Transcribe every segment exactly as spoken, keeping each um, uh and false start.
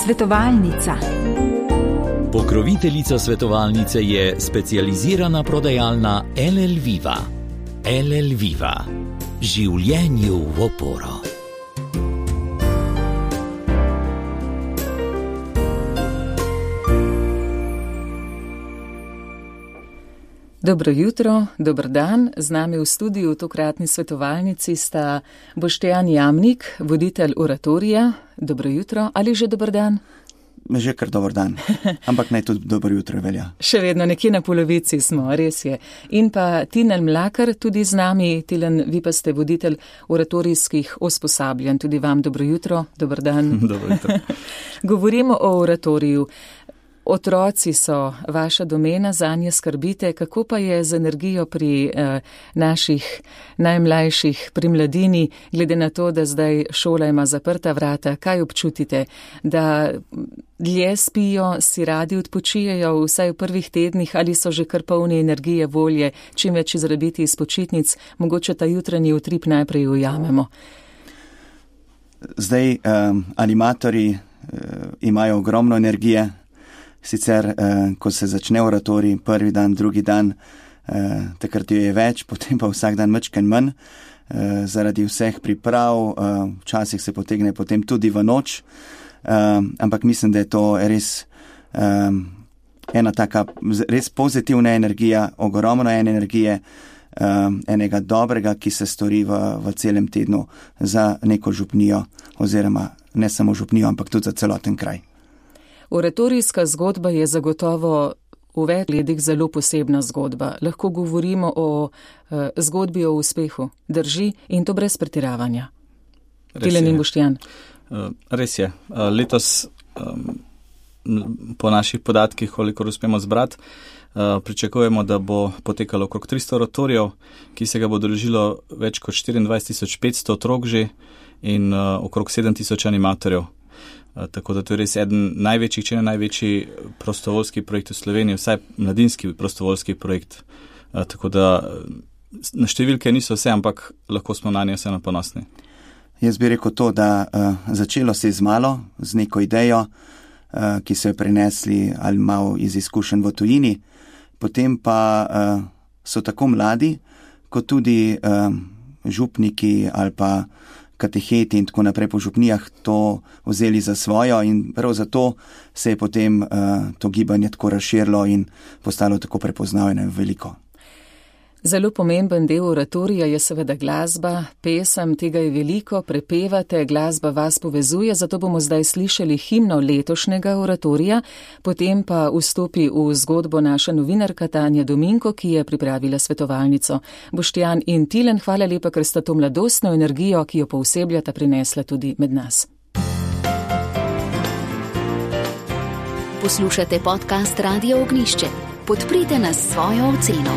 Svetovalnica. Pokroviteljica svetovalnice je specializirana prodajalna L L Viva. L L Viva. Življenju v oporo. Dobro jutro, dober dan. Z nami v studiu v tokratni svetovalnici sta Boštjan Jamnik, voditelj oratorija. Dobro jutro ali že dober dan? Že kar dober dan, ampak naj tudi dobro jutro velja. Še vedno nekje na polovici smo, res je. In pa Tilen Mlakar tudi z nami. Tilen, vi pa ste voditelj oratorijskih usposabljanj. Tudi vam dobro jutro, dober dan. Dobro jutro. Govorimo o oratoriju. Otroci so vaša domena, zanje skrbite. Kako pa je z energijo pri eh, naših najmlajših, pri mladini, glede na to, da zdaj šola ima zaprta vrata? Kaj občutite? Da dlje spijo, si radi odpočijejo vsaj v prvih tednih ali so že kar polni energije, volje, čim več izrabiti iz počitnic, mogoče ta jutranji utrip najprej ujamemo? Zdaj um, animatorji uh, imajo ogromno energije. Sicer, eh, ko se začne oratorij, prvi dan, drugi dan, eh, takrat jo je več, potem pa vsak dan mečken manj, eh, zaradi vseh priprav, eh, včasih se potegne potem tudi v noč, eh, ampak mislim, da je to res eh, ena taka res pozitivna energija, ogromno ene energije, eh, enega dobrega, ki se stori v, v celem tednu za neko župnijo, oziroma ne samo župnijo, ampak tudi za celoten kraj. Oratorijska zgodba je zagotovo v več gledih zelo posebna zgodba. Lahko govorimo o uh, zgodbi o uspehu. Drži in to brez pretiravanja. Tilen in Boštjan. Uh, res je. Uh, letos um, po naših podatkih, kolikor uspemo zbrati, uh, pričakujemo, da bo potekalo okrog tristo oratorijev, ki se ga bo udeležilo več kot štiriindvajset tisoč petsto otrok že in uh, okrog sedem tisoč animatorjev. Tako da to je res eden največjih, če ne največji prostovoljski projekt v Sloveniji, vsaj mladinski prostovoljski projekt. Tako da na številke niso vse, ampak lahko smo na nje vseeno ponosni. Jaz bi rekel to, da uh, začelo se je z malo, z neko idejo, uh, ki so jo prenesli ali malo iz izkušenj v tujini, potem pa uh, so tako mladi, kot tudi uh, župniki ali pa kateheti in tako naprej po župnijah to vzeli za svojo in prav zato se je potem uh, to gibanje tako razširilo in postalo tako prepoznavno veliko. Zelo pomemben del oratorija je seveda glasba, pesem, tega je veliko, prepevate, glasba vas povezuje, zato bomo zdaj slišali himno letošnjega oratorija, potem pa vstopi v zgodbo naša novinarka Tanja Dominko, ki je pripravila svetovalnico. Boštjan in Tilen, hvala lepa, ker sta to mladostno energijo, ki jo poosebljata, prinesla tudi med nas. Poslušate podcast Radio Ognjišče. Podprite nas s svojo oceno.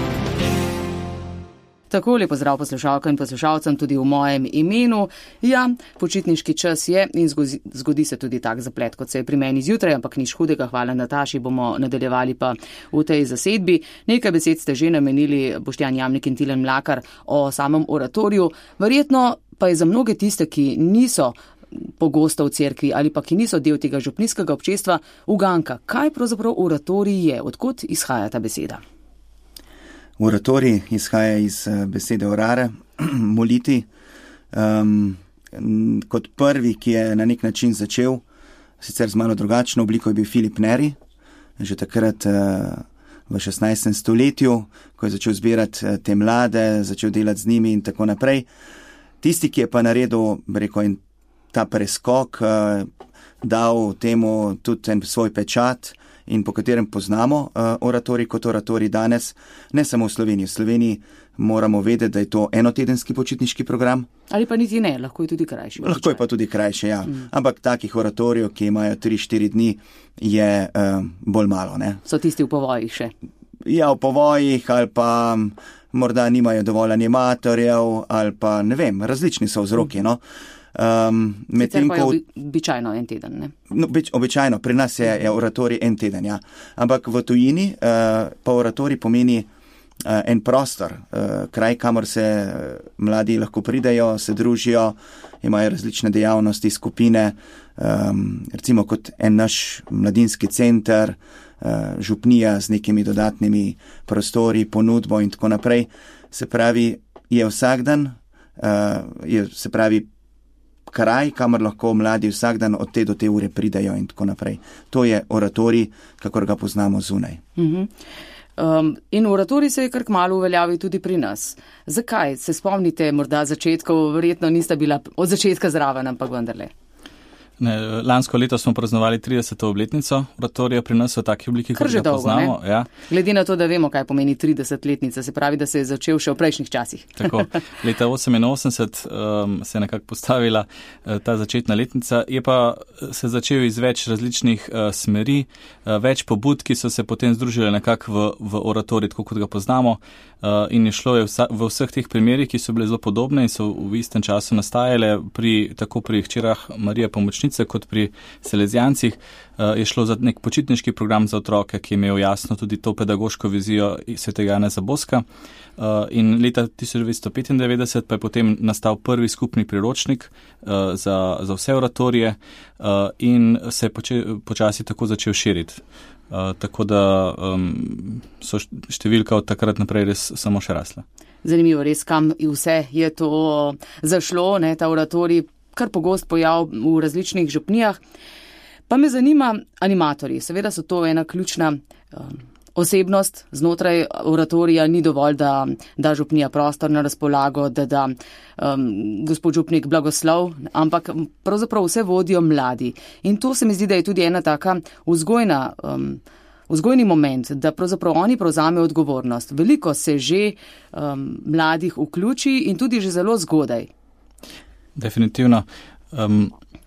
Tako lepo zdrav poslušalkam in poslušalcem tudi v mojem imenu. Ja, počitniški čas je in zgodi, zgodi se tudi tak zaplet, kot se je pri meni zjutraj, ampak nič hudega, hvala Nataši, bomo nadaljevali pa v tej zasedbi. Nekaj besed ste že namenili, Boštjan Jamnik in Tilen Mlakar, o samem oratoriju. Verjetno pa je za mnoge tiste, ki niso pogosto v cerkvi ali pa ki niso del tega župnijskega občestva, uganka. Kaj pravzaprav oratorij je? Odkot izhaja ta beseda? Oratorij izhaja iz besede orare, moliti. Um, kot prvi, ki je na nek način začel, sicer z malo drugačno obliko, je bil Filip Neri, že takrat uh, v šestnajstem stoletju, ko je začel zbirati uh, te mlade, začel delati z njimi in tako naprej. Tisti, ki je pa naredil, rekel, in ta preskok, uh, dal temu tudi en svoj pečat, in po katerem poznamo uh, oratorij kot oratorij danes, ne samo v Sloveniji. V Sloveniji moramo vedeti, da je to enotedenski počitniški program. Ali pa niti ne, lahko je tudi krajši. Lahko je pa tudi krajši, ja. Mm. Ampak takih oratorijev, ki imajo tri štiri dni, je uh, bolj malo, ne. So tisti v povojih še? Ja, v povojih ali pa morda nimajo dovolj animatorjev ali pa ne vem, različni so vzroki, mm. no. Um, Sicer pa je obi, običajno en teden, ne? No, obič, običajno, pri nas je, je oratorij en teden, ja. Ampak v tujini uh, pa oratorij pomeni en prostor, kraj, kamor se mladi lahko pridejo, se družijo, imajo različne dejavnosti, skupine, recimo kot en naš mladinski center, župnija z nekimi dodatnimi prostori, ponudbo in tako naprej. Se pravi, je vsak dan, je, se pravi, kraj, kamor lahko mladi vsak dan od te do te ure pridejo in tako naprej. To je oratorij, kakor ga poznamo zunaj. Uh-huh. Um, in oratorij se je kar kmalu uveljavil tudi pri nas. Zakaj? Se spomnite morda začetkov, verjetno nista bila od začetka zraven, ampak vendarle. Ne, lansko leto smo praznovali trideseto obletnico oratorija pri nas v taki obliki, kot ga poznamo. Ja. Glede na to, da vemo, kaj pomeni tridesetletnica, se pravi, da se je začel še v prejšnjih časih. Tako, leta oseminosemdeset um, se je nekako postavila uh, ta začetna letnica, je pa se začel iz več različnih uh, smeri, uh, več pobud, ki so se potem združile nekako v, v oratorij, tako kot ga poznamo. Uh, in je šlo je vsa, v vseh teh primerih, ki so bile zelo podobne in so v istem času nastajale, pri, tako pri hčerah Marije Pomočnice kot pri Salezijancih, uh, je šlo za nek počitniški program za otroke, ki je imel jasno tudi to pedagoško vizijo svetega Janeza Boska. Uh, in leta tisoč devetsto petindevetdeset pa je potem nastal prvi skupni priročnik uh, za, za vse oratorije uh, in se je poče, počasi tako začel širiti. Uh, tako da um, so številka od takrat naprej res samo še rasla. Zanimivo, res kam vse je to zašlo, ne, ta oratorij, kar pogost pojav v različnih župnijah. Pa me zanima animatorji. Seveda so to ena ključna um, osebnost znotraj oratorija, ni dovolj, da da župnija prostor na razpolago, da da um, gospod župnik blagoslov, ampak pravzaprav vse vodijo mladi. In to se mi zdi, da je tudi ena taka vzgojna, um, vzgojni moment, da pravzaprav oni prevzamejo odgovornost. Veliko se že um, mladih vključi in tudi že zelo zgodaj. Definitivno. Um,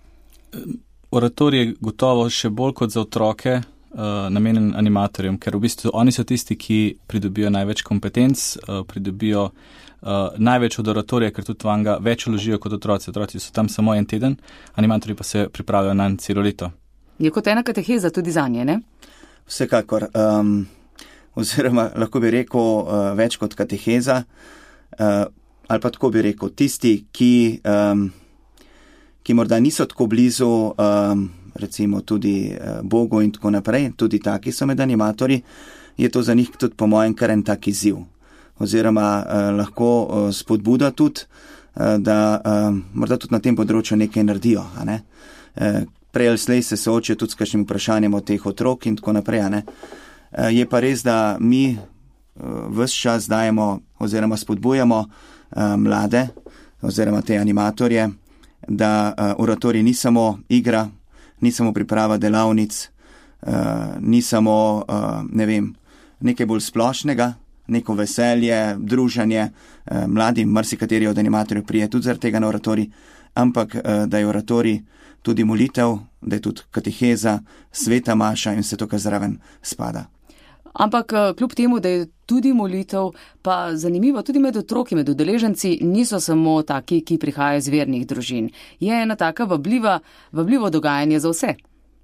oratorij je gotovo še bolj kot za otroke Uh, namenjen animatorjem, ker v bistvu oni so tisti, ki pridobijo največ kompetenc, uh, pridobijo uh, največ od oratorija, ker tudi vanga več vložijo kot otroci. Otroci so tam samo en teden, animatorji pa se pripravljajo na celo leto. Je kot ena kateheza tudi zanje, ne? Vsekakor. Um, oziroma, lahko bi rekel uh, več kot kateheza, uh, ali pa tako bi rekel, tisti, ki, um, ki morda niso tako blizu um, recimo tudi Bogu in tako naprej, tudi taki so med animatorji, je to za njih tudi po mojem kar en tak izziv. Oziroma eh, lahko eh, spodbuda tudi, eh, da eh, morda tudi na tem področju nekaj naredijo. A ne? eh, prej ali slej se soočijo tudi s kakšnim vprašanjem od teh otrok in tako naprej. A ne? Eh, je pa res, da mi eh, ves čas dajemo oziroma spodbujamo eh, mlade oziroma te animatorje, da eh, oratorij ni samo igra, ni samo priprava delavnic, uh, ni samo, uh, ne vem, nekaj bolj splošnega, neko veselje, druženje, uh, mladi, marsikateri od animatorjev prije tudi zaradi tega na oratorij, ampak uh, da je oratorij tudi molitev, da je tudi kateheza, sveta maša in vse to, kar zraven spada. Ampak kljub temu, da je tudi molitev, pa zanimivo, tudi med otroki, med udeleženci niso samo taki, ki prihajajo iz vernih družin. Je ena taka vabljiva, vabljivo dogajanje za vse.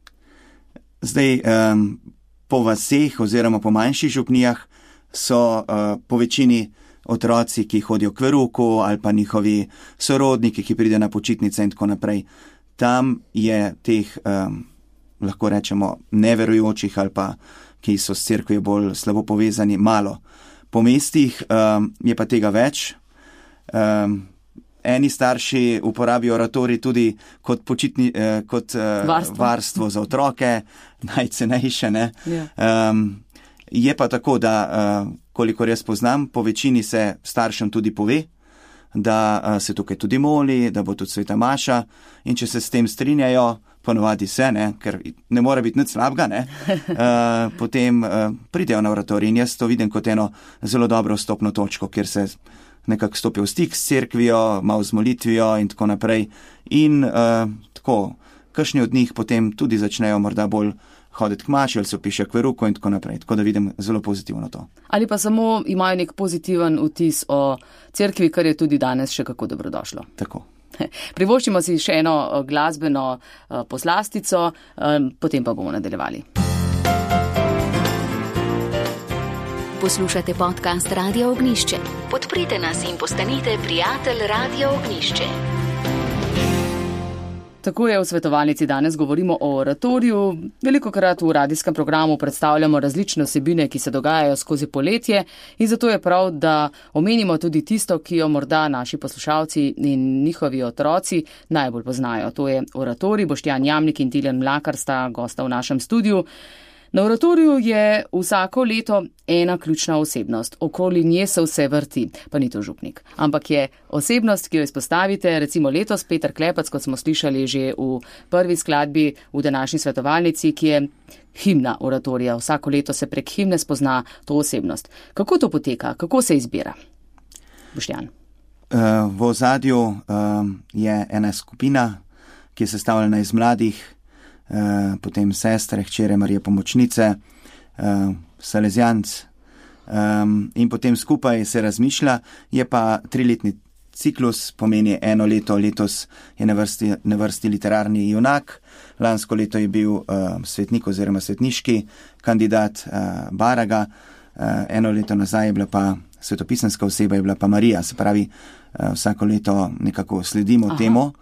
Zdaj, um, po vaseh oziroma po manjših župnijah so uh, po večini otroci, ki hodijo k veruku ali pa njihovi sorodniki, ki pridejo na počitnice in tako naprej. Tam je teh, um, lahko rečemo, neverujočih ali pa ki so s cerkvijo bolj slabo povezani, malo. Po mestih um, je pa tega več. Um, eni starši uporabijo oratorij tudi kot, počitni, eh, kot eh, varstvo. varstvo za otroke, najcenejše. Ne? Yeah. Um, je pa tako, da uh, kolikor jaz poznam, po večini se staršem tudi pove, da uh, se tukaj tudi moli, da bo tudi sveta maša in če se s tem strinjajo, ponovadi se, ne, ker ne mora biti nič slabega, ne, uh, potem uh, pridejo na oratorij in jaz to vidim kot eno zelo dobro vstopno točko, kjer se nekako stopijo v stik s cerkvijo, malo z molitvijo in tako naprej in uh, tako, kakšni od njih potem tudi začnejo morda bolj hoditi k maši ali se opiše k veruku in tako naprej, tako da vidim zelo pozitivno to. Ali pa samo imajo nek pozitiven vtis o cerkvi, kar je tudi danes še kako dobrodošlo. Tako. Privoščimo si še eno glasbeno poslastico, potem pa bomo nadaljevali. Poslušate podcast Radio Ognišče. Podprite nas in postanite prijatelj Radio Ognišče. Tako je, v svetovalnici danes govorimo o oratoriju. Velikokrat v radijskem programu predstavljamo različne vsebine, ki se dogajajo skozi poletje in zato je prav, da omenimo tudi tisto, ki jo morda naši poslušalci in njihovi otroci najbolj poznajo. To je oratorij. Boštjan Jamnik in Tilen Mlakar sta gosta v našem studiu. Na oratoriju je vsako leto ena ključna osebnost. Okoli nje se vse vrti, pa ni to župnik. Ampak je osebnost, ki jo izpostavite, recimo letos Peter Klepec, kot smo slišali že v prvi skladbi v današnji svetovalnici, ki je himna oratorija. Vsako leto se prek himne spozna to osebnost. Kako to poteka? Kako se izbira? Boštjan. V ozadju je ena skupina, ki je sestavljena iz mladih, Uh, potem sestre, hčere Marije Pomočnice, uh, Salezjanc um, in potem skupaj se razmišlja. Je pa triletni ciklus, pomeni eno leto, letos je na vrsti, na vrsti literarni junak, lansko leto je bil uh, svetnik oziroma svetniški kandidat uh, Baraga, uh, eno leto nazaj je bila pa svetopisanska oseba, je bila pa Marija, se pravi, uh, vsako leto nekako sledimo Aha. temu.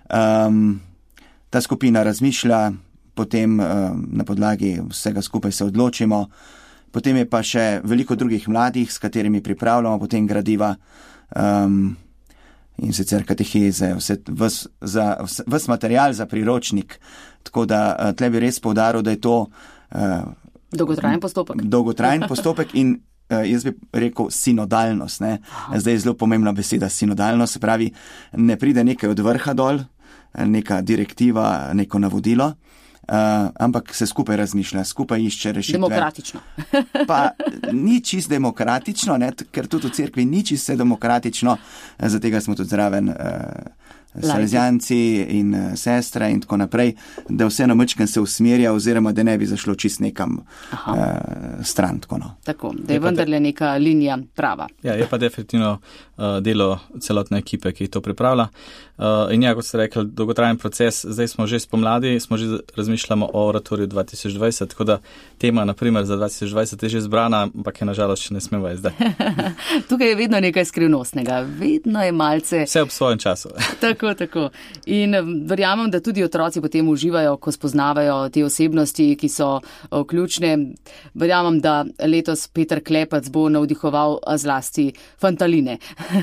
Um, Ta skupina razmišlja, potem uh, na podlagi vsega skupaj se odločimo. Potem je pa še veliko drugih mladih, s katerimi pripravljamo potem gradiva um, in sicer kateheze, vse, ves, za, ves material za priročnik. Tako da uh, tle bi res poudaril, da je to uh, dolgotrajen postopek. Dolgotrajen postopek in uh, jaz bi rekel sinodalnost. Ne? Zdaj je zelo pomembna beseda sinodalnost, se pravi, ne pride nekaj od vrha dol, neka direktiva, neko navodilo, uh, ampak se skupaj razmišlja, skupaj išče rešitve. Demokratično. Pa ni čist demokratično, ne, ker tudi v cerkvi ni čist demokratično, zato tega smo tudi zraven uh, salezjanci in uh, sestre in tako naprej, da vseeno mečken se usmerja oziroma da ne bi zašlo čist nekam uh, stran. Tako, no. Tako, da je vendarle neka linija prava. Ja, je pa definitivno uh, delo celotne ekipe, ki to pripravlja. Uh, in ja, kot ste rekli, dolgotrajen proces, zdaj smo že spomladi, smo že razmišljamo o oratoriju dva tisoč dvajset, tako da tema, naprimer, za dva tisoč dvajset je že zbrana, ampak je nažalost še ne smemo zdaj. Tukaj je vedno nekaj skrivnostnega, vedno je malce... Vse ob svojem času. Tako, tako. In verjamem, da tudi otroci potem uživajo, ko spoznavajo te osebnosti, ki so o, ključne. Verjamem, da letos Peter Klepec bo navdihoval zlasti Fantaline.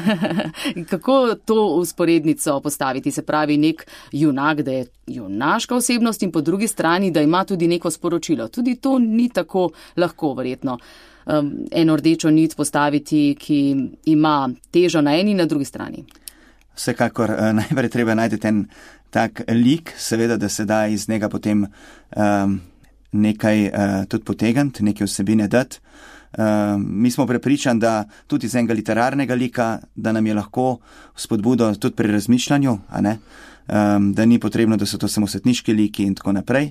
Kako to usporednico postaviti, se pravi nek junak, da je junaška osebnost in po drugi strani, da ima tudi neko sporočilo. Tudi to ni tako lahko, verjetno, um, eno rdečo nit postaviti, ki ima težo na eni in na drugi strani. Vsekakor uh, najprej treba najti ten tak lik, seveda, da se da iz njega potem um, nekaj uh, tudi potegniti, neke vsebine dati. Uh, mi smo prepričani, da tudi iz enega literarnega lika, da nam je lahko spodbudo tudi pri razmišljanju, a ne? Um, da ni potrebno, da so to samo svetniški liki in tako naprej.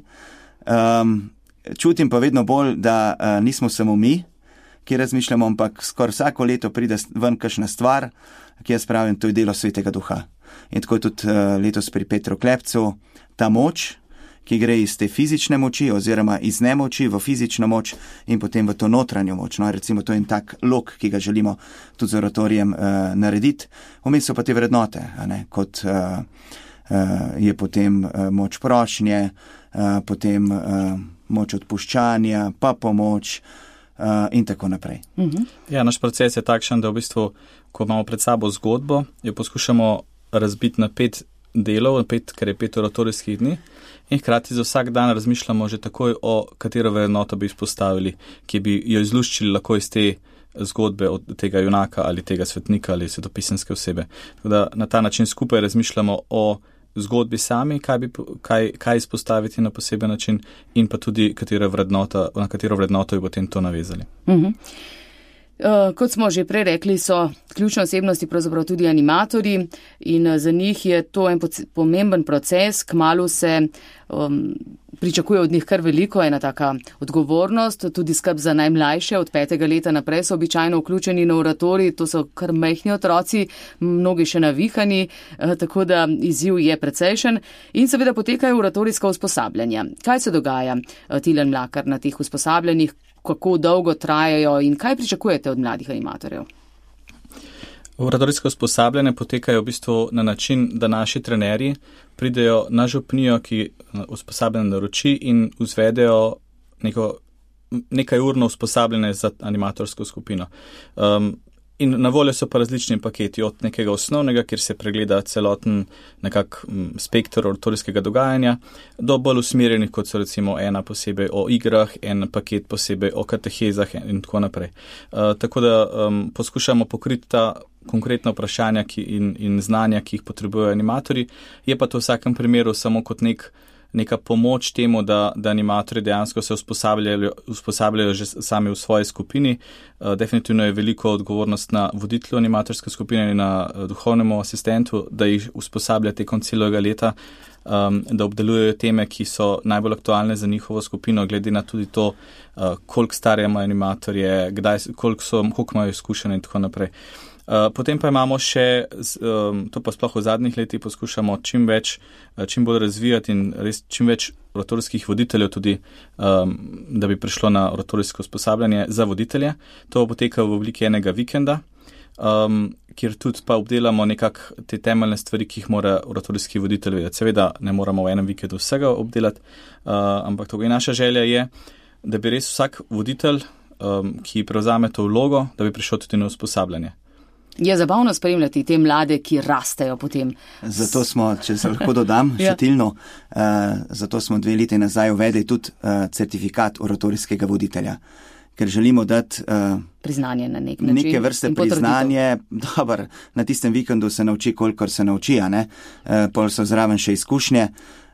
Um, čutim pa vedno bolj, da uh, nismo samo mi, ki razmišljamo, ampak skoraj vsako leto pride ven kakšna stvar, ki jaz pravim, to je delo Svetega Duha. In tako je tudi uh, letos pri Petru Klepcu ta moč, ki gre iz te fizične moči oziroma iz nemoči v fizično moč in potem v to notranjo moč. No, recimo to je en tak lok, ki ga želimo tudi z oratorijem uh, narediti. Vmes so pa te vrednote, a ne, kot uh, uh, je potem uh, moč prošnje, uh, potem uh, moč odpuščanja, pa pomoč uh, in tako naprej. Mhm. Ja, naš proces je takšen, da v bistvu, ko imamo pred sabo zgodbo, jo poskušamo razbiti na pet delov, pet, ker je pet oratorijskih dni. In hkrati za vsak dan razmišljamo že takoj o katero vrednoto bi izpostavili, ki bi jo izluščili lahko iz te zgodbe od tega junaka ali tega svetnika ali svetopisanske osebe. Tako da na ta način skupaj razmišljamo o zgodbi sami, kaj, bi, kaj, kaj izpostaviti na poseben način in pa tudi katero vrednota, na katero vrednoto bi potem to navezali. Mhm. Uh, kot smo že prej rekli, so ključne osebnosti pravzaprav tudi animatorji in za njih je to en pomemben proces. Kmalu se um, pričakuje od njih kar veliko, ena taka odgovornost, tudi skrb za najmlajše, od petega leta naprej so običajno vključeni na oratorij, to so kar majhni otroci, mnogi še navihani, uh, tako da izziv je precejšen in seveda potekajo oratorijska usposabljanja. Kaj se dogaja, uh, Tilen Mlakar, na teh usposabljanjih? kako dolgo trajajo in kaj pričakujete od mladih animatorjev? Oratorijsko usposabljanje potekajo v bistvu na način, da naši trenerji pridejo na župnijo, ki usposabljanje naroči in izvedejo neko, nekaj urno usposabljanje za animatorsko skupino. Um, in na voljo so pa različni paketi od nekega osnovnega, kjer se pregleda celoten nekak spektr oratorijskega dogajanja, do bolj usmerjenih, kot so recimo ena posebej o igrah, en paket posebej o katehezah in tako naprej. Uh, tako da um, poskušamo pokriti ta konkretna vprašanja ki, in, in znanja, ki jih potrebujejo animatorji. Je pa to v vsakem primeru samo kot nek, neka pomoč temu, da, da animatorji dejansko se usposabljajo, usposabljajo že sami v svoji skupini. Uh, definitivno je veliko odgovornost na voditelju animatorske skupine in na uh, duhovnemu asistentu, da jih usposablja tekom celega leta, um, da obdelujejo teme, ki so najbolj aktualne za njihovo skupino, glede na tudi to, uh, koliko stare imajo animatorje, kdaj, koliko, so, koliko imajo izkušenj in tako naprej. Uh, potem pa imamo še, um, to pa sploh v zadnjih letih poskušamo čim več, uh, čim bolj razvijati in res čim več oratorijskih voditeljev tudi, um, da bi prišlo na oratorijsko usposabljanje za voditelje. To poteka v obliki enega vikenda, um, kjer tudi pa obdelamo nekako te temeljne stvari, ki jih mora oratorijski voditelj vedeti. Seveda ne moramo v enem vikendu vsega obdelati, uh, ampak to je naša želja je, da bi res vsak voditelj, um, ki prevzame to vlogo, da bi prišel tudi na usposabljanje. Je zabavno spremljati te mlade, ki rastejo potem. Zato smo, če se lahko dodam, štetilno, uh, zato smo dve leti nazaj uvedli tudi uh, certifikat oratorijskega voditelja, ker želimo dati uh, priznanje na nek način. Neke vrste priznanje, dober, na tistem vikendu se nauči, kolikor se nauči, a ne, uh, pol so zraven še izkušnje.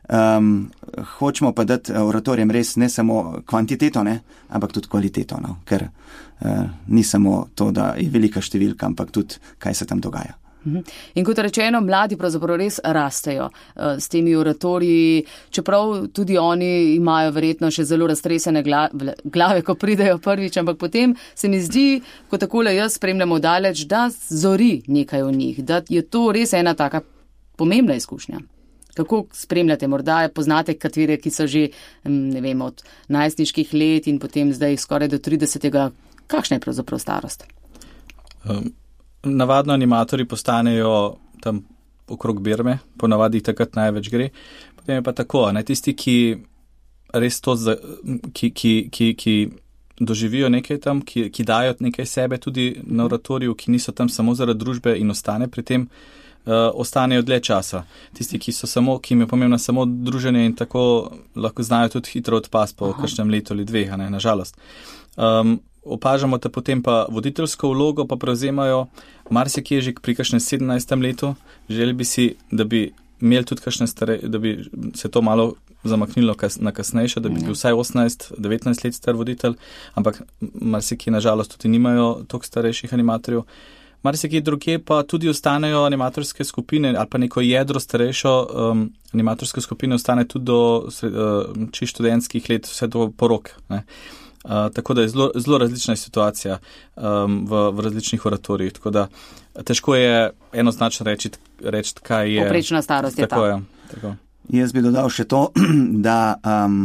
Um, hočemo pa dati oratorijem res ne samo kvantiteto, ne, ampak tudi kvaliteto, no, ker uh, ni samo to, da je velika številka, ampak tudi, kaj se tam dogaja. In kot rečeno, mladi pravzaprav res rastejo uh, s temi oratoriji, čeprav tudi oni imajo verjetno še zelo raztresene glave, glave, ko pridejo prvič, ampak potem se mi zdi, ko takole jaz spremljamo daleč, da zori nekaj o njih, da je to res ena taka pomembna izkušnja. Kako spremljate? Morda poznate katere, ki so že, ne vem, od najstniških let in potem zdaj skoraj do tridesetega. Kakšna je pravzaprav starost? Um, navadno animatorji postanejo tam okrog Birme, ponavadi takrat največ gre. Potem je pa tako, ne, tisti, ki res to, ki, ki, ki, ki doživijo nekaj tam, ki, ki dajo nekaj sebe tudi na oratoriju, ki niso tam samo zaradi družbe in ostane pri tem, Uh, ostanejo dlje časa. Tisti, ki so samo, ki jim je pomembno samo druženje in tako lahko znajo tudi hitro odpasti po kakšnem letu ali dveh, ne, nažalost. Um, opažamo, da potem pa voditeljsko vlogo pa prevzemajo marsikje že pri kakšnem sedemnajstem letu. Želeli bi si, da bi imeli tudi kakšne stare, da bi se to malo zamaknilo kas, na kasnejše, da bi bil vsaj osemnajst devetnajst let star voditelj, ampak marsikje nažalost tudi nimajo toliko starejših animatorjev. Marsikje druge pa tudi ostanejo animatorske skupine ali pa neko jedro starejšo um, animatorske skupine ostane tudi do uh, čisto študentskih let, vse do porok. Ne. Uh, tako da je zelo, zelo različna situacija um, v, v različnih oratorijih. Tako da težko je enoznačno reči, reči kaj je. Poprečna starost je tako ta. Je, tako. Jaz bi dodal še to, da um,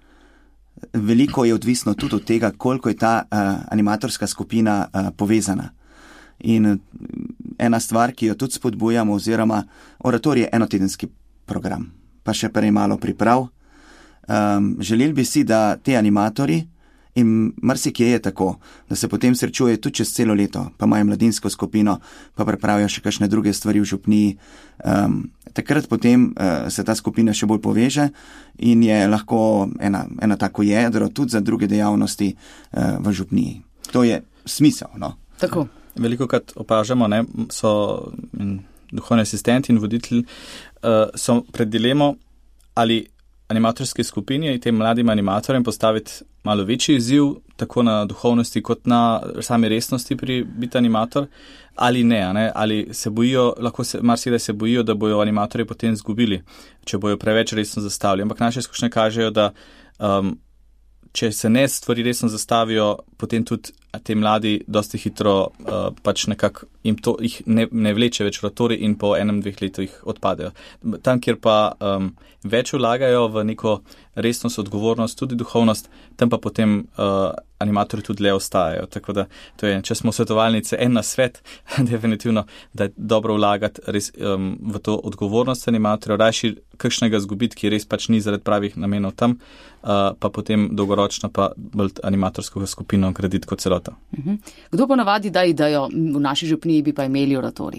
veliko je odvisno tudi od tega, koliko je ta uh, animatorska skupina uh, povezana. In ena stvar, ki jo tudi spodbujamo, oziroma oratorij je enotedenski program, pa še prej malo priprav. Um, želeli bi si, da te animatorji, in marsikje je tako, da se potem srečuje tudi čez celo leto, pa imajo mladinsko skupino, pa pripravijo še kakšne druge stvari v župniji. Um, takrat potem uh, se ta skupina še bolj poveže in je lahko ena, ena tako jedro tudi za druge dejavnosti uh, v župniji. To je smisel, no. Tako. Veliko krat opažamo, ne, so duhovni asistenti in voditelji uh, so pred dilemo, ali animatorske skupine in tem mladim animatorjem postaviti malo večji izziv, tako na duhovnosti kot na sami resnosti pri biti animator, ali ne, ne, ali se bojijo, lahko se, marsikdaj se bojijo, da bojo animatorji potem zgubili, če bojo preveč resno zastavili. Ampak naše izkušnje kažejo, da um, če se ne stvari resno zastavijo, potem tudi te mladi dosti hitro uh, pač nekako jim to jih ne, ne vleče več oratorij in po enem, dveh letu jih odpadejo. Tam, kjer pa um, več vlagajo v neko resnost, odgovornost, tudi duhovnost, tam pa potem uh, animatorji tudi le ostajajo. Tako da, to je, če smo svetovalnice, en na svet, definitivno, da je dobro vlagati res um, v to odgovornost animatorjev, rajši kakšnega zgubiti, ki res pač ni zaradi pravih namenov tam, uh, pa potem dolgoročno pa bolj animatorsko skupino graditi kot celota. Uh-huh. Kdo pa navadi da idejo, v naši župniji bi pa imeli oratorij?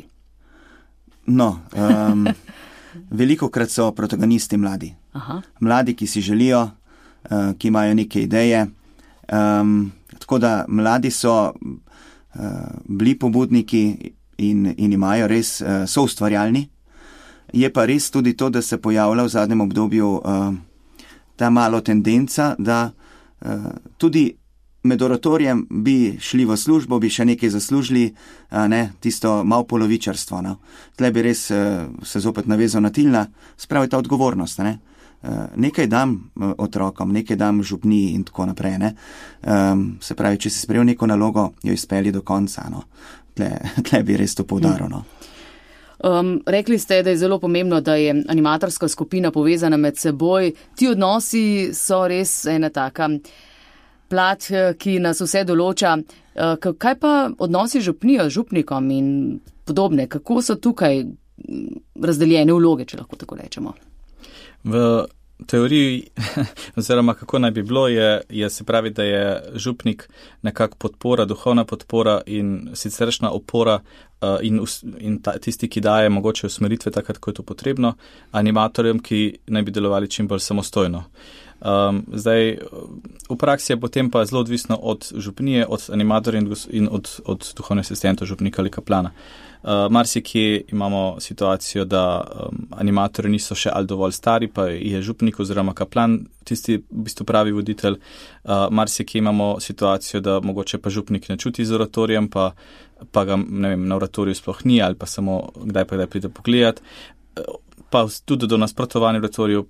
No, um, veliko krat so protagonisti mladi. Aha. Mladi, ki si želijo, uh, ki imajo neke ideje. Um, tako da mladi so uh, bili pobudniki in, in imajo res, uh, so ustvarjalni. Je pa res tudi to, da se pojavlja v zadnjem obdobju uh, ta malo tendenca, da uh, tudi med oratorijem bi šli v službo, bi še nekaj zaslužili, a ne, tisto malo polovičarstvo. No. Tle bi res uh, se zopet navezal na Tilna, spravi ta odgovornost. Ne. Uh, nekaj dam uh, otrokom, nekaj dam župniji in tako naprej. Ne. Um, se pravi, če si sprejel neko nalogo, jo izpelji do konca. No. Tle, tle bi res to poudaril. No. Um, rekli ste, da je zelo pomembno, da je animatorska skupina povezana med seboj. Ti odnosi so res ena taka plat, ki nas vse določa. Kaj pa odnosi župnijo, župnikom in podobne? Kako so tukaj razdeljene vloge, če lahko tako rečemo? V teoriji, oziroma kako naj bi bilo, je, je se pravi, da je župnik nekako podpora, duhovna podpora in siceršna opora uh, in, in ta, tisti, ki daje mogoče usmeritve takrat, ko je to potrebno, animatorjem, ki naj bi delovali čim bolj samostojno. Um, zdaj, v praksi je potem pa zelo odvisno od župnije, od animatorja in, in od, od duhovne asistenta, župnika ali kaplana. Uh, marsikje imamo situacijo, da um, animatorji niso še ali dovolj stari, pa je župnik oziroma kaplan tisti v bistvu pravi voditelj. Uh, marsikje imamo situacijo, da mogoče pa župnik ne čuti z oratorijem, pa, pa ga ne vem, na oratoriju sploh ni ali pa samo kdaj pa kdaj pride pogledati. Uh, pa tudi do nasprotovanja oratoriju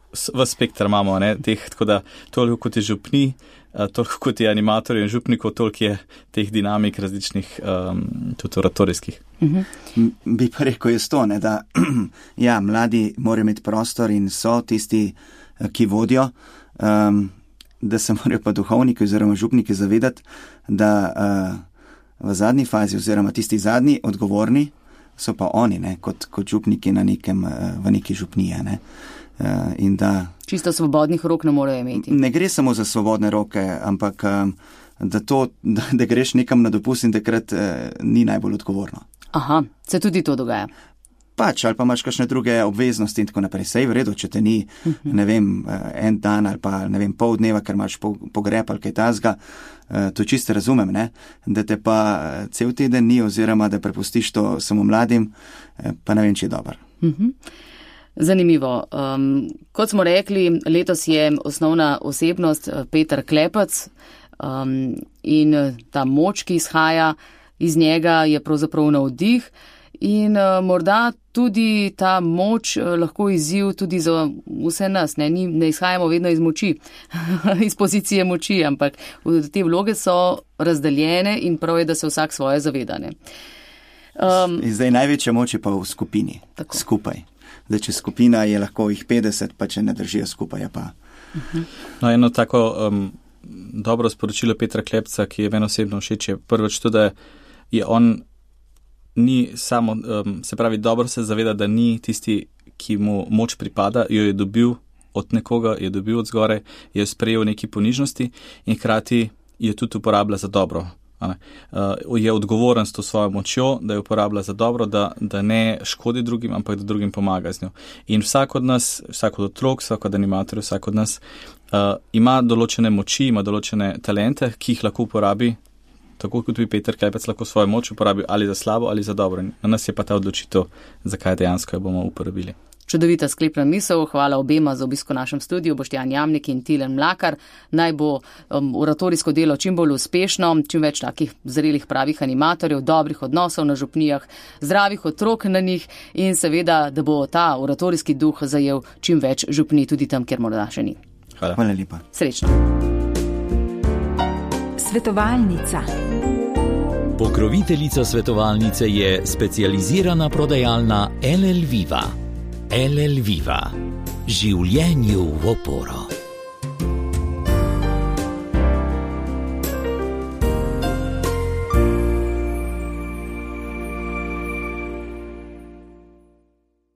v spektr imamo, ne, teh, tako da toliko kot je župni, toliko kot je animatorjev in župnikov, toliko je teh dinamik različnih um, tudi oratorijskih. Uh-huh. Bi pa rekel je to, ne, da ja, mladi morajo imeti prostor in so tisti, ki vodijo, um, da se morajo pa duhovniki oziroma župniki zavedati, da uh, v zadnji fazi oziroma tisti zadnji odgovorni so pa oni, ne, kot, kot župniki na nekem, uh, v neki župnije, ne. Uh, in da čisto svobodnih rok ne morejo imeti. Ne gre samo za svobodne roke, ampak um, da, to, da, da greš nekam na dopust in takrat uh, ni najbolj odgovorno. Aha, se tudi to dogaja. Pač, ali pa imaš kakšne druge obveznosti in tako naprej. Sej v redu, če te ni, ne vem, en dan ali pa ne vem, pol dneva, ker imaš pogreb ali kaj tazga, uh, to čisto razumem, ne? Da te pa cel teden ni oziroma da prepustiš to samo mladim, uh, pa ne vem, če je dober. Mhm. Zanimivo. Um, kot smo rekli, letos je osnovna osebnost Peter Klepec um, in ta moč, ki izhaja iz njega, je pravzaprav navdih in uh, morda tudi ta moč uh, lahko izziv tudi za vse nas. Ne, Ni, ne izhajamo vedno iz moči, iz pozicije moči, ampak te vloge so razdeljene in prav je, da se vsak svoje zavedane. Um, Zdaj največja moč je pa v skupini, tako. Skupaj. Zdaj, če skupina je lahko jih petdeset, pa če ne držijo skupaj, pa. Uh-huh. No, eno tako um, dobro sporočilo Petra Klepca, ki je meni osebno všeč, je prvič to, da je on ni samo, um, se pravi, dobro se zaveda, da ni tisti, ki mu moč pripada, jo je dobil od nekoga, je dobil od zgoraj, je sprejel neki ponižnosti in hkrati je tudi uporablja za dobro. Uh, je odgovoren s to svojo močjo, da jo uporablja za dobro, da, da ne škodi drugim, ampak da drugim pomaga z njo. In vsak od nas, vsak od otrok, vsak od animatorjev, vsak od nas uh, ima določene moči, ima določene talente, ki jih lahko uporabi, tako kot bi Peter Klepec lahko svojo moč uporabil ali za slabo ali za dobro. In na nas je pa ta odločitev, zakaj dejansko jo bomo uporabili. Čudovita sklepna misel, hvala obema za obisko v našem studiu, Boštjan Jamnik in Tilen Mlakar. Naj bo um, oratorijsko delo čim bolj uspešno, čim več takih zrelih pravih animatorjev, dobrih odnosov na župnijah, zdravih otrok na njih in seveda, da bo ta oratorijski duh zajel čim več župnij tudi tam, kjer morda še ni. Hvala. Hvala lepa. Srečno. Svetovalnica. Pokroviteljica svetovalnice je specializirana prodajalna L L Viva. L L Viva. Življenju v oporo.